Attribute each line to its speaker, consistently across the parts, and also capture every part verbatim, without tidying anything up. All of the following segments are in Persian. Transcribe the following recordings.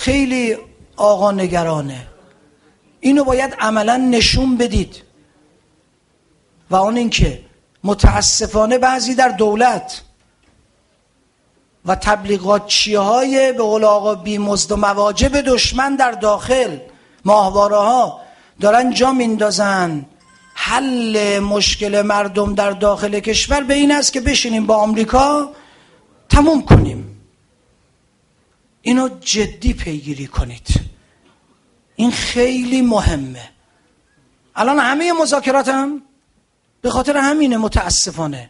Speaker 1: خیلی آقا نگرانه. اینو باید عملا نشون بدید. و اون اینکه متاسفانه بعضی در دولت و تبلیغاتچی های به قول آقا بی مزد و مواجب دشمن در داخل ماهواره ها دارن جا میندازن حل مشکل مردم در داخل کشور به این است که بشینیم با آمریکا تموم کنیم. اینو جدی پیگیری کنید، این خیلی مهمه. الان همه مذاکرات هم به خاطر همینه. متاسفانه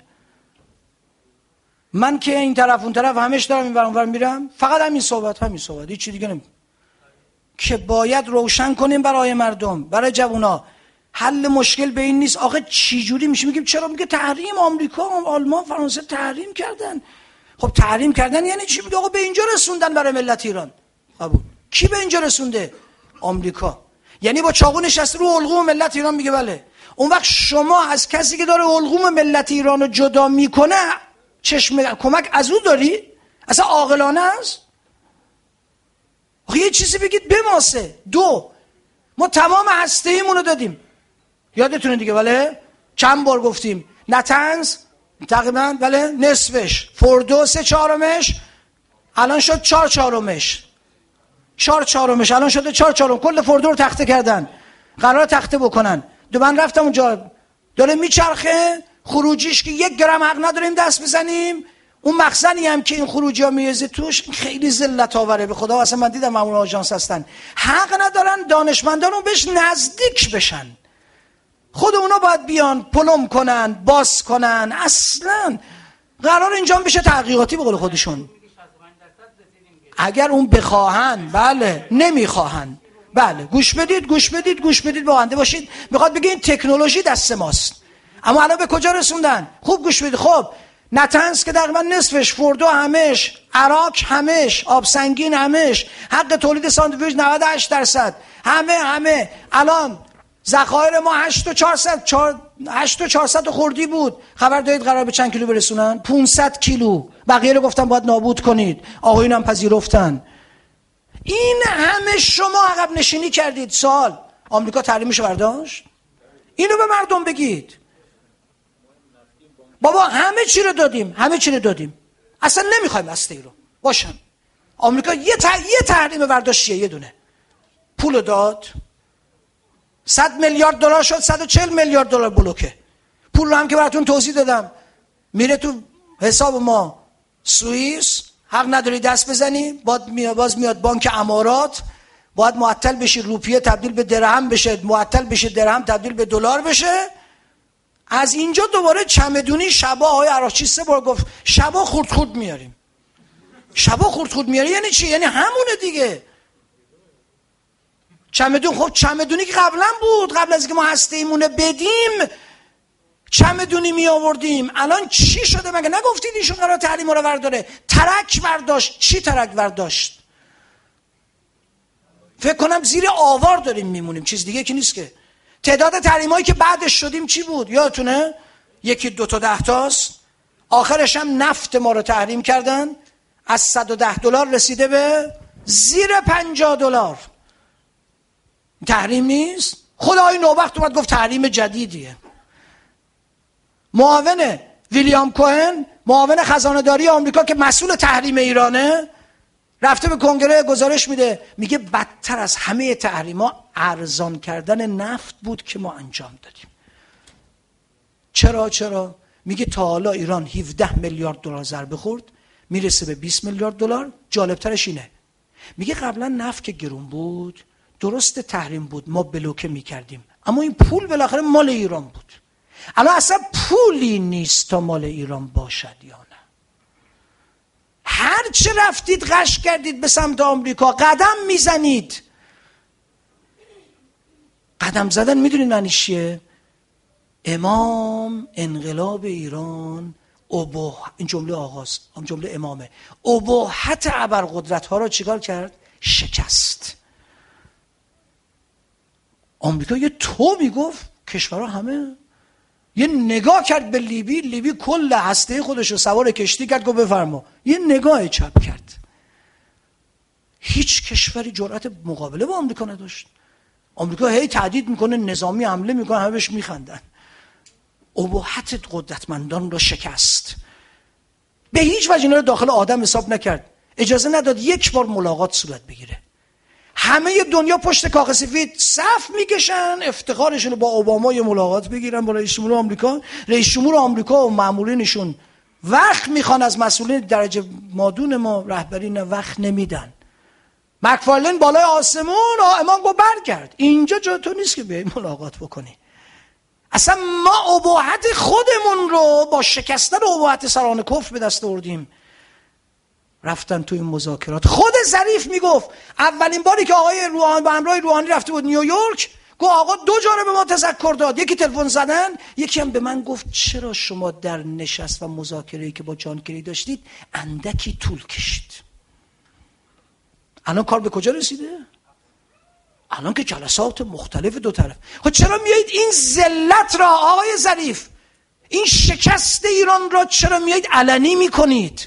Speaker 1: من که این طرف اون طرف همش دارم این ور اون ور میرم، فقط همین صحبت همین صحبت هیچ چیز دیگه نمی که باید روشن کنیم برای مردم، برای جوونا. حل مشکل به این نیست. آخه چی جوری میشه میگیم چرا؟ میگه تحریم، آمریکا، آلمان، فرانسه تحریم کردن. خب تحریم کردن یعنی چی؟ میگه آقا به اینجا رسوندن برای ملت ایران. قبول. کی به اینجا رسونده؟ آمریکا. یعنی با چاقو نشسته رو حلقوم ملت ایران. میگه بله. اون وقت شما از کسی که داره حلقوم ملت ایران رو جدا میکنه چشم کمک از او داری؟ اصلا عاقلانه است؟ آخه یه چیزی بگید بماسه. دو، ما تمام هسته‌ایمون رو دادیم. یادتونه دیگه بله؟ چند بار گفتیم نتنز تقریبا بله نصفش، فوردو سه چهارمش، الان شد چهار چهارمش. چهار چهارمش الان شده چهار چهارم. کل فوردو رو تخته کردن. قرار تخته بکنن. دو من رفتم اونجا داره میچرخه خروجیش که یک گرم حق نداریم دست بزنیم. اون مخزنی هم که این خروجی ها میریزه توش خیلی ذلت آوره. به خدا اصلا من دیدم مامور آژانس هستن حق ندارن دانشمندان رو بهش نزدیک بشن. خود اونا باید بیان پلم کنن، باز کنن. اصلا قرار اینجا بشه تحقیقاتی به قول خودشون. اگر اون بخواهن. بله نمیخواهن. بله گوش بدید گوش بدید گوش بدید باونده باشید. میخواد بگه این تکنولوژی دست ماست. اما الان به کجا رسوندن؟ خوب گوش بدید. خب نتنز که تقریبا نصفش، فوردو همش، عراق همش، آب سنگین همش، حق تولید ساندویچ نود و هشت درصد، همه همه. الان ذخایر ما هشت و چهارصد هشت و چهارصد خوردی بود. خبر دارید قرار به چند کیلو برسونن؟ پانصد کیلو. بقیه رو گفتن باید نابود کنید. آقایون هم پذیرفتن. این همه شما عقب نشینی کردید. سوال آمریکا تحریمشو برداشت؟ اینو به مردم بگید. بابا همه چی رو دادیم، همه چی رو دادیم، اصلا نمیخوایم هسته رو باشن. آمریکا یه ت... یه تحریم برداشتیه، یه دونه پول داد، صد میلیارد دلار شد، صد و چهل میلیارد دلار بلوکه. پول رو هم که براتون توضیح دادم میره تو حساب ما سوئیس، حق نداری دست بزنی. باید میاد باز میاد بانک امارات، باید معطل بشی روپیه تبدیل به درهم بشه، معطل بشه درهم تبدیل به دلار بشه. از اینجا دوباره چمدونی شبا آقای عراقچی سه بار گفت شبا خورد خورد میاریم. شبا خورد خورد میاری یعنی چی؟ یعنی همونه دیگه. چمدون، خب چمدونی که قبلا بود، قبل از که ما هسته ایمونه بدیم چمدونی می آوردیم. الان چی شده؟ مگه نگفتید ایشون قرار تحریم رو برداره؟ ترک برداشت. چی ترک برداشت؟ فکر کنم زیر آوار داریم میمونیم، چیز دیگه که نیست که. تعداد تحریمایی که بعدش شدیم چی بود؟ یادتونه؟ یکی دو تا ده تاست. آخرش هم نفت ما رو تحریم کردن، از صد و ده دلار رسیده به زیر پنجاه دلار. تحریم نیست؟ خدای نوبخت اومد گفت تحریم جدیدیه. معاون ویلیام کوهن، معاون خزانه داری آمریکا که مسئول تحریم ایرانه، رفته به کنگره گزارش میده، میگه بدتر از همه تحریما ارزان کردن نفت بود که ما انجام دادیم. چرا چرا؟ میگه تا حالا ایران هفده میلیارد دلار ضربه خورد، میرسه به بیست میلیارد دلار. جالبترش اینه، میگه قبلا نفت که گرون بود، درست تحریم بود، ما بلوکه میکردیم، اما این پول بالاخره مال ایران بود. الان اصلا پولی نیست تا مال ایران باشد یا نه. هر چه رفتید غش کردید به سمت آمریکا، قدم میزنید. قدم زدن میدونید معنی چیه؟ امام انقلاب ایران ابوه، این جمله آغاز، این جمله امامه، ابوحت ابرقدرت ها را چیکار کرد؟ شکست. آمریکا یه تو میگفت کشورها همه، یه نگاه کرد به لیبی، لیبی کل هسته خودش رو سوار کشتی کرد، گفت بفرما. یه نگاه چپ کرد. هیچ کشوری جرأت مقابله با آمریکا نداشت. آمریکا هی تهدید میکنه، نظامی حمله میکنه، همه بهش میخندن. اباحت قدرتمندان را شکست. به هیچ وجه اینا رو داخل آدم حساب نکرد. اجازه نداد یک بار ملاقات صورت بگیره. همه دنیا پشت کاغذ سفید صف میکشن افتخارشون رو با اوباما یه ملاقات بگیرن با رئیس جمهور آمریکا. رئیس جمهور آمریکا و مامورینشون وقت میخوان از مسئولین درجه مادون ما رهبری، نه وقت نمیدن. مکفارلین بالای آسمون امام گفت برگرد، اینجا جا تو نیست که بیایی ملاقات بکنی. اصلا ما اباحت خودمون رو با شکستن اباحت سران کفر به دست آوردیم. رفتن توی مذاکرات. خود ظریف میگفت اولین باری که آقای روحانی با همراه روحانی رفته بود نیویورک، گفت آقا دو جاره به ما تذکر داد، یکی تلفن زدن، یکی هم به من گفت چرا شما در نشست و مذاکره‌ای که با جان کری داشتید اندکی طول کشید. الان کار به کجا رسیده؟ الان که جلسات مختلف دو طرف. خب چرا میایید این ذلت را آقای ظریف، این شکست ایران را چرا میایید علنی میکنید؟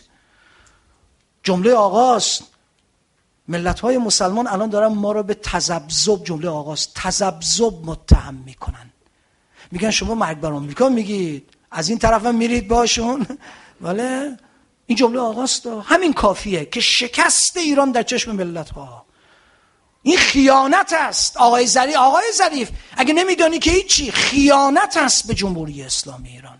Speaker 1: جمله آغاز ملت‌های مسلمان الان دارن ما را به تذبذب، جمله آغاز تذبذب متهم میکنن. میگن شما مرگ بر آمریکا میگید، از این طرف هم میرید باشون. ولی این جمله آغاز دا همین کافیه که شکست ایران در چشم ملت‌ها. این خیانت است آقای ظریف. آقای ظریف اگه نمیدانی که هیچی، خیانت است به جمهوری اسلامی ایران.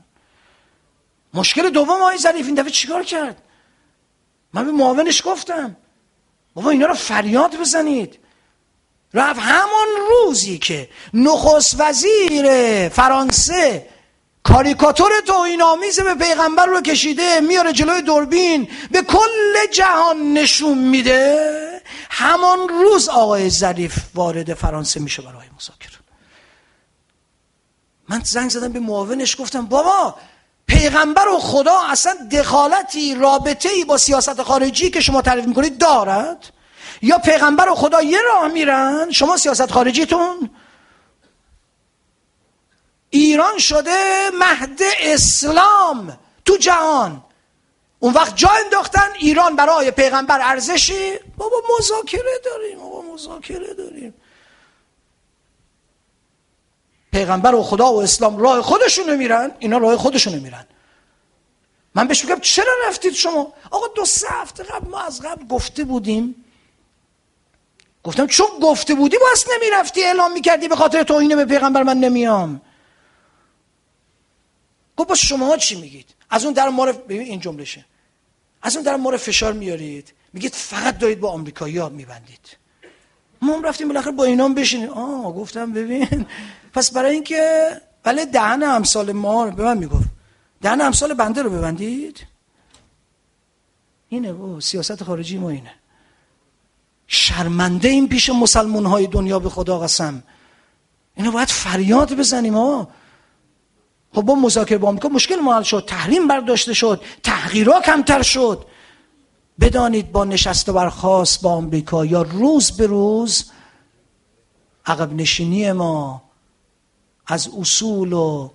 Speaker 1: مشکل دوم آقای ظریف این دفعه چیکار کرد؟ من به معاونش گفتم بابا اینا رو فریاد بزنید. رفت همان روزی که نخست وزیر فرانسه کاریکاتور توهین‌آمیز به پیغمبر رو کشیده میاره جلوی دوربین به کل جهان نشون میده، همان روز آقای ظریف وارد فرانسه میشه برای مذاکره. من زنگ زدم به معاونش گفتم بابا پیغمبر و خدا اصلا دخالتی، رابطه‌ای با سیاست خارجی که شما تعریف میکنید دارد؟ یا پیغمبر و خدا یه راه میرن، شما سیاست خارجیتون؟ ایران شده مهد اسلام تو جهان. اون وقت جا انداختن ایران برای پیغمبر ارزشی؟ بابا مذاکره داریم، بابا مذاکره داریم. پیغمبر و خدا و اسلام راه خودشونو میرن، اینا راه خودشونو میرن. من بهش میگم چرا رفتید شما؟ آقا دو سه هفته قبل ما از قبل گفته بودیم. گفتم چون گفته بودی باز نمیرفتی اعلام میکردی به خاطر توهین به پیغمبر من نمیام. گفت با شما چی میگید؟ از اون در ما رو ببین این جملهشه. از اون در ما رو فشار میارید، میگید فقط دارید با آمریکایی‌ها میبندید. ما هم رفتیم بالاخره با اینا هم بشینیم. آه گفتم ببین پس برای اینکه ولی دهن امثال ما به من میگفت دهن امثال بنده رو ببندید. اینه با سیاست خارجی ما اینه. شرمنده این پیش مسلمان های دنیا به خدا قسم. اینو باید فریاد بزنیم. ها خب با مذاکره با آمریکا مشکل ما حل شد، تحریم برداشته شد، تحقیرها کمتر شد. بدانید با نشست و برخاست با آمریکا یا روز به روز عقب نشینی ما از اصول و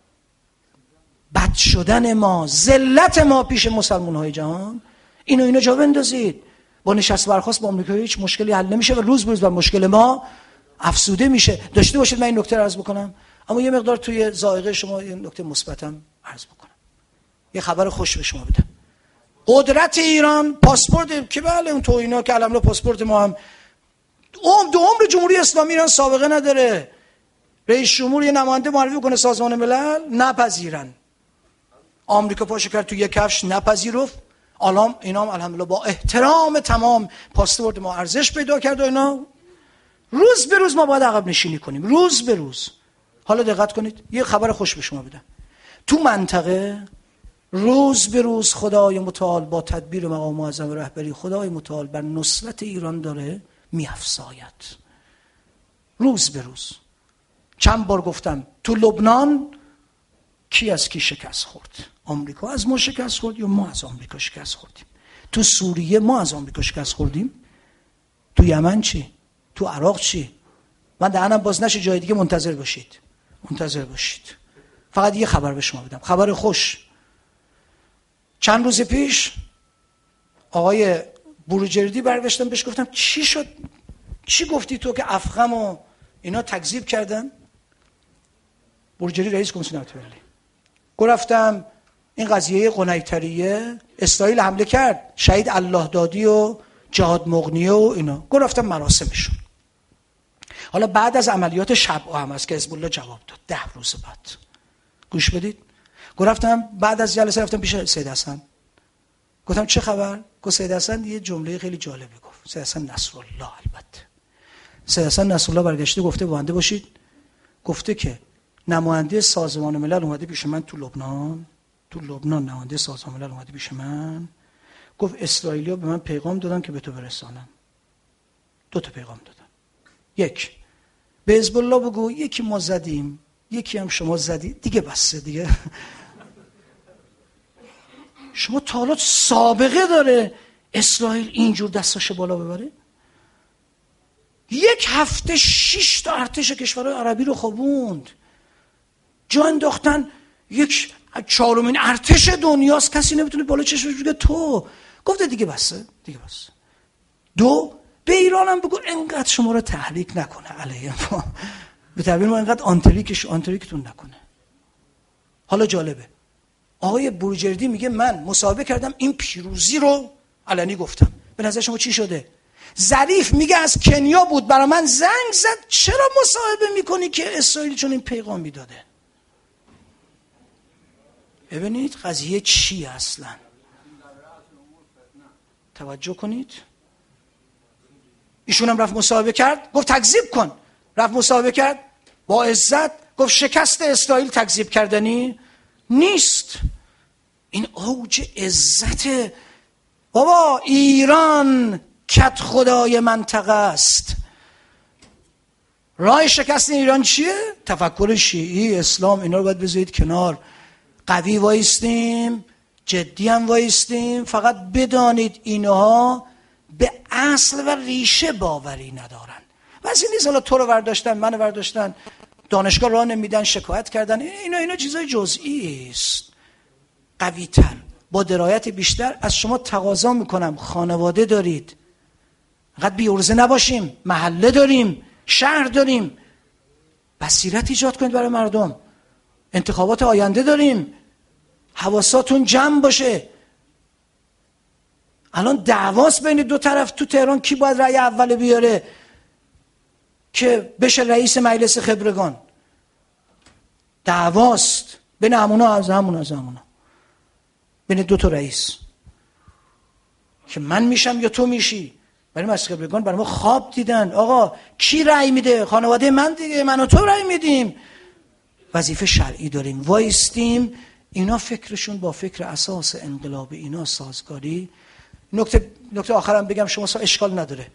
Speaker 1: بد شدن ما، ذلت ما پیش مسلمان های جهان، اینو اینو جا بندازید. با نشست و برخاست با آمریکا هیچ مشکلی حل نمیشه و روز به روز بر مشکل ما افزوده میشه. داشته باشید من این نکته رو عرض بکنم، اما یه مقدار توی ذائقه شما یه نکته مثبتم عرض بکنم. یه خبر خوش به شما بدم. قدرت ایران پاسپورت که بله اون تو اینا که علملا پاسپورت ما هم عمر دو عمر جمهوری اسلامی ایران سابقه نداره. رئیس جمهور یه نماینده معرفی کنه سازمان ملل نپذیرن. آمریکا پاشو کرد تو یک کفش نپذیرفت. الان اینا هم الحمدلله با احترام تمام پاسپورت ما ارزش پیدا کرد و اینا. روز به روز ما باید عقب نشینی کنیم، روز به روز. حالا دقت کنید یه خبر خوش به شما بدم. تو منطقه روز به روز خدای متعال با تدبیر مقام معظم رهبری خدای متعال بر نصرت ایران داره میافزاید. روز به روز. چند بار گفتم تو لبنان کی از کی شکست خورد؟ آمریکا از ما شکست خورد یا ما از آمریکا شکست خوردیم؟ تو سوریه ما از آمریکا شکست خوردیم؟ تو یمن چی؟ تو عراق چی؟ من دهنم باز نشه جای دیگه منتظر باشید. منتظر باشید. فقط یه خبر به شما بدم. خبر خوش. چند روز پیش آقای بروجردی برگشتم بهش گفتم چی شد؟ چی گفتی تو که افخم و اینا تکذیب کردن؟ بروجردی رئیس کمیسیون امنیت ملی. گفتم این قضیه قنیطریه اسرائیل حمله کرد، شهید الله دادی و جهاد مغنیه و اینا. گفتم مراسمشون. حالا بعد از عملیات شب و هم است که حزب الله جواب داد، ده روز بعد. گوش بدید. گفتم بعد از جلسه رفتم پیش سید حسن. گفتم چه خبر؟ گفت سید حسن یه جمله خیلی جالبی گفت. سید حسن نصرالله البته. سید حسن نصرالله برگشته گفته بنده باشید. گفته که نماینده سازمان ملل اومده پیش من تو لبنان. تو لبنان نماینده سازمان ملل اومده پیش من. گفت اسرائیلیا به من پیغام دادن که به تو برسانم. دو تا پیغام دادن. یک، به حزب الله بگو یکی ما زدیم، یکی هم شما زدید، دیگه بسه دیگه. شما تا حالا سابقه داره اسرائیل اینجور دستاشو بالا ببره؟ یک هفته شش تا ارتش کشورهای عربی رو خوابوند. جا انداختن یک چهارمین ارتش دنیاست، کسی نمیتونه بالا چشمش بگه تو. گفته دیگه بسه، دیگه بسه. دو، به ایران هم بگو انقدر شما رو تحریک نکنه علیه ما. به تعبیر ما انقدر آنتریکش آنتریکتون نکنه. حالا جالبه. آقای بروجردی میگه من مصاحبه کردم این پیروزی رو علنی گفتم. به نظر شما چی شده؟ ظریف میگه از کنیا بود برای من زنگ زد چرا مصاحبه میکنی که اسرائیل چون این پیغام میداده؟ ببینید قضیه چی اصلا؟ توجه کنید. ایشون هم رفت مصاحبه کرد، گفت تکذیب کن. رفت مصاحبه کرد با عزت، گفت شکست اسرائیل تکذیب کردنی نیست. این اوج عزت. بابا ایران کت خدای منطقه است. راه شکست ایران چیه؟ تفکر شیعی، اسلام، اینا رو باید بذارید کنار. قوی وایستیم، جدی هم وایستیم. فقط بدانید اینها به اصل و ریشه باوری ندارن. واسه نیست حالا تو رو برداشتن، منو برداشتن، دانشگاه راه نمیدن، شکایت کردن، اینا اینا چیزای جزئی است. قوی تر، با درایت بیشتر از شما تقاضا میکنم. خانواده دارید، فقط بی‌عرضه نباشیم. محله داریم، شهر داریم. بصیرت ایجاد کنید برای مردم. انتخابات آینده داریم. حواساتون جمع باشه. الان دعواست بین دو طرف تو تهران کی باید رأی اول بیاره که بشه رئیس مجلس خبرگان. دعواست بین همونا از همونا از همونا بین دو تا رئیس که من میشم یا تو میشی. برای مجلس خبرگان برای ما خواب دیدن. آقا کی رأی میده؟ خانواده من دیگه، من و تو رأی میدیم. وظیفه شرعی داریم، وایستیم. اینا فکرشون با فکر اساس انقلاب اینا سازگاری. نکته نکته آخرم بگم، شما سا اشکال نداره.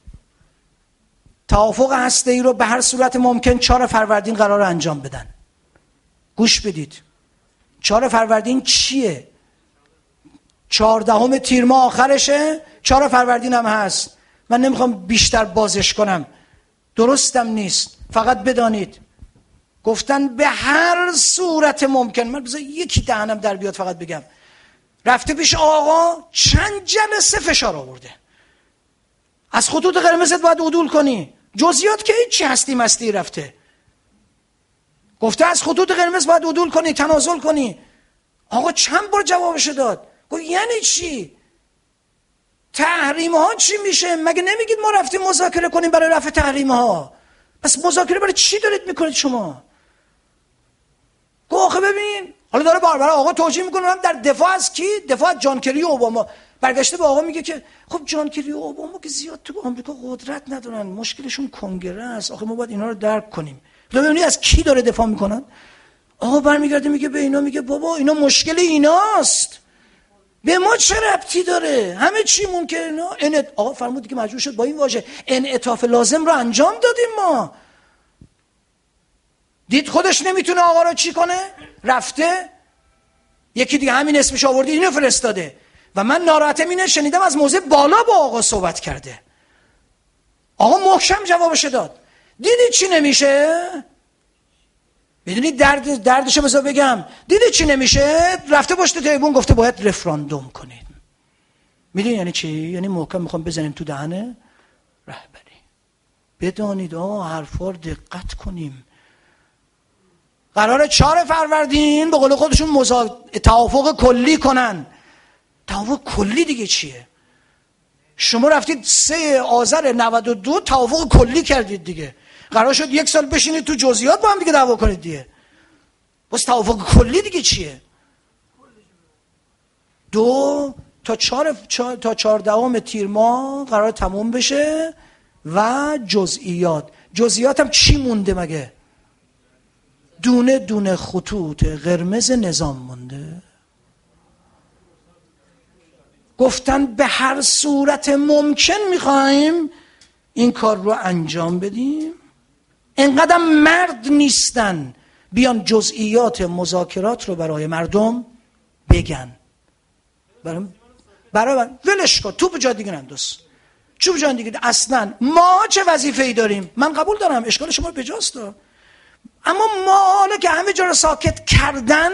Speaker 1: توافق هسته‌ای رو به هر صورت ممکن چهار فروردین قرار انجام بدن. گوش بدید. چهار فروردین چیه؟ چهاردهم تیر ماه آخرشه، چهار فروردین هم هست. من نمیخوام بیشتر بازش کنم، درستم نیست. فقط بدانید گفتن به هر صورت ممکن. من بذار یکی دهنم در بیاد فقط بگم. رفته پیش آقا چند جلسه فشار آورده. از خطوط قرمزت باید عدول کنی. جزئیات که هیچی هستی مستی رفته. گفته از خطوط قرمز باید عدول کنی، تنازل کنی. آقا چند بار جوابشو داد. گفت یعنی چی؟ تحریم ها چی میشه؟ مگه نمیگید ما رفتیم مذاکره کنیم برای رفع تحریم ها؟ پس مذاکره برای چی دارید میکنید شما؟ گفت آخه ببین، حالا داره بار بار آقا توجیه میکنه در دفاع از کی؟ دفاع از جان کری و اوباما. برگشته به آقا میگه که خب جان کری و اوباما که زیاد تو آمریکا قدرت ندارن، مشکلشون کنگره است. آخه ما باید اینا رو درک کنیم. تو ببینید از کی داره دفاع میکنن؟ آقا برمیگرده میگه به اینا، میگه بابا اینا مشکل ایناست، به ما چه ربطی داره؟ همه چی ممکنه. نه ان آقا فرمود که مجبور شد با این واژه انعطاف لازم رو انجام دادیم. ما دید خودش نمیتونه آقا رو چی کنه، رفته یکی دیگه همین اسمش آورده اینو فرستاده. و من ناراحتم اینه شنیدم از موضع بالا با آقا صحبت کرده. آقا محکم جوابش داد. دیدی چی نمیشه؟ بدونید درد دردشو بذار بگم. دیدی چی نمیشه؟ رفته پشت تریبون گفته باید رفراندوم کنید. میدونی یعنی چی؟ یعنی محکم میخوام بزنیم تو دهن رهبری. بدانید آقا حرفا رو دقت کنیم. قراره چهار فروردین به قول خودشون مزا... توافق کلی کنن. توافق کلی دیگه چیه؟ شما رفتید سه آذر نود و دو توافق کلی کردید دیگه. قرار شد یک سال بشینید تو جزئیات با هم دیگه دعوا کنید دیگه. بس توافق کلی دیگه چیه؟ دو تا چهار تا چهاردهم تیر ماه قرار تموم بشه و جزئیات. جزئیات هم چی مونده مگه؟ دونه دونه خطوط قرمز نظام مونده. گفتن به هر صورت ممکن میخوایم این کار رو انجام بدیم. اینقدر مرد نیستن بیان جزئیات مذاکرات رو برای مردم بگن. برای برای ولش کن، تو به جای دیگه ننداز. چوب جای دیگه اصلا ما چه وظیفه‌ای داریم؟ من قبول دارم اشکال شما بجاست، اما ما حالا که همه جا رو ساکت کردن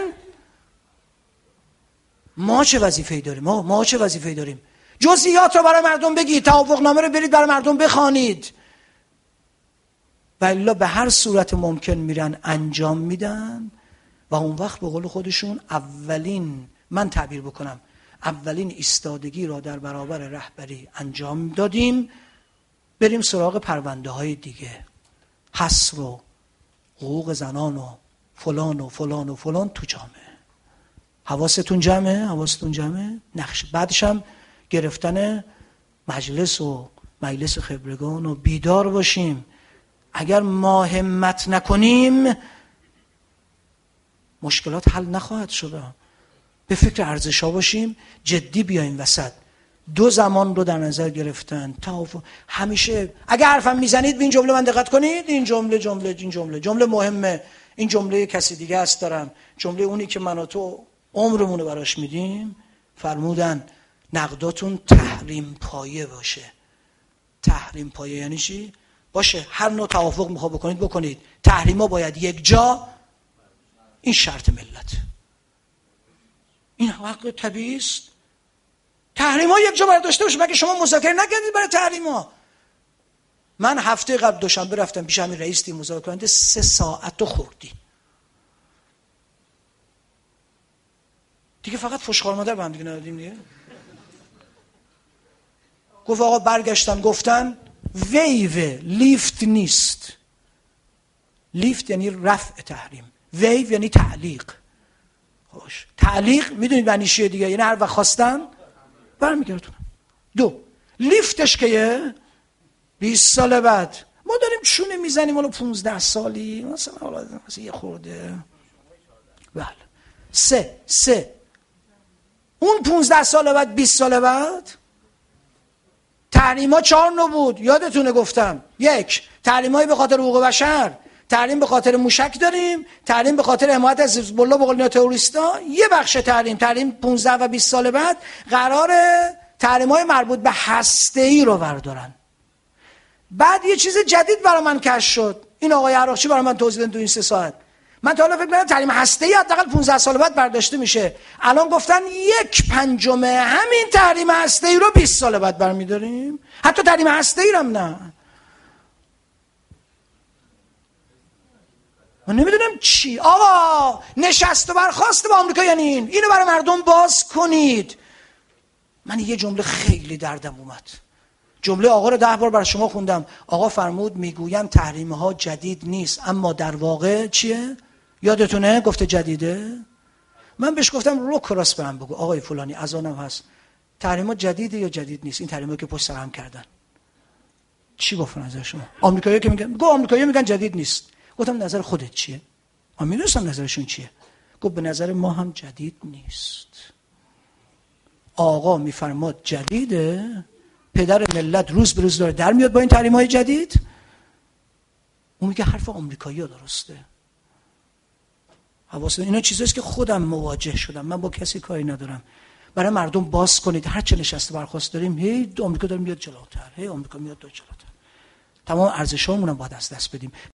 Speaker 1: ما چه وظیفه‌ای داریم؟ ما ما چه وظیفه‌ای داریم؟ جزئیات رو برای مردم بگید، توافقنامه رو برید برای مردم بخوانید. والا به هر صورت ممکن میرن انجام میدن و اون وقت به قول خودشون اولین، من تعبیر بکنم، اولین ایستادگی را در برابر رهبری انجام دادیم. بریم سراغ پرونده های دیگه، حصر و حقوق زنان و فلان و فلان و فلان تو جامعه. حواستون جمعه؟ حواستون جمعه؟ نقش بعدش هم گرفتن مجلس و مجلس خبرگان و بیدار باشیم. اگر ما همت نکنیم مشکلات حل نخواهد شد. به فکر ارزش‌ها باشیم، جدی بیایم وسط. دو زمان رو در نظر گرفتن. توافق همیشه اگر حرفم میزنید به این جمله من دقت کنید، این جمله جمله این جمله جمله مهمه، این جمله کسی دیگه است دارم، جمله اونی که من و تو عمرمون رو براش میدیم. فرمودن نقداتون تحریم پایه باشه. تحریم پایه یعنی چی؟ باشه هر نوع توافق میخواد بکنید بکنید، تحریما باید یک جا. این شرط ملت، این حق طبیعی است. تحریما یک جا باید داشته باشه. مگه شما مذاکره نکردید برای تحریما؟ من هفته قبل دوشنبه رفتم پیش همین رئیس تیم مذاکره کننده، سه ساعت تو خوردی دیگه، فقط فشخار مادر به هم دیگه ندادیم دیگه. گفت آقا برگشتن گفتن ویو لیفت نیست. لیفت یعنی رفع تحریم، ویو یعنی تعلیق. خوش تعلیق میدونید معنی چیه دیگه؟ یعنی هر وقت خواستن برمیگردونن. دو لیفتش که بیست سال بعد ما داریم چونه میزنیم حالا پونزده سالی مثلا، حالا مثلا یه خورده. بله. سه سه اون پونزده سال بعد بیست سال بعد تحریما چهار نوع بود، یادتونه گفتم. یک، تحریمایی به خاطر حقوق بشر، تحریم به خاطر موشک داریم، تحریم به خاطر حمایت از حزب الله به قول تروریستا. یه بخش تحریم تحریم پانزده و بیست سال بعد قراره تحریم‌های مربوط به هسته‌ای رو بردارن. بعد یه چیز جدید برای من کشف شد. این آقای عراقچی برای من توضیح داد تو این سه ساعت. من تا حالا فکر می‌کردم تحریم هسته‌ای حداقل پانزده سال بعد برداشته میشه. الان گفتن یک پنجم همین تحریم هسته‌ای رو بیست سال بعد برمی‌داریم. حتی تحریم هسته‌ای رو هم نه. من نمیدونم چی. آقا نشست و برخاست با آمریکا یعنی این. اینو برای مردم باز کنید. من یه جمله خیلی دردم اومد. جمله آقا رو ده بار برای شما خوندم. آقا فرمود میگویم تحریم ها جدید نیست، اما در واقع چیه؟ یادتونه گفته جدیده؟ من بهش گفتم رو کراس برم بگو آقای فلانی از آنم هست، تحریم ها جدیده یا جدید نیست؟ این تحریم ها که پشت سر هم کردن چی گفتن نظر شما؟ آمریکایی‌ها که میگن، گفت آمریکایی‌ها میگن جدید نیست. گفتم نظر خودت چیه؟ من میدونستم نظرشون چیه. گفت به نظر ما هم جدید نیست. آقا میفرماد جدیده، پدر ملت روز به روز داره در میاد با این تحریم‌های جدید. اون میگه حرف آمریکایی‌ها درسته. حواس اینا چیزاست که خودم مواجه شدم. من با کسی کاری ندارم. برای مردم باز کنید. هر چه نشسته برخاست داریم، هی آمریکا داره میاد جلوتر، هی آمریکا میاد جلوتر. تمام ارزش‌هامون هم باید از دست بدیم.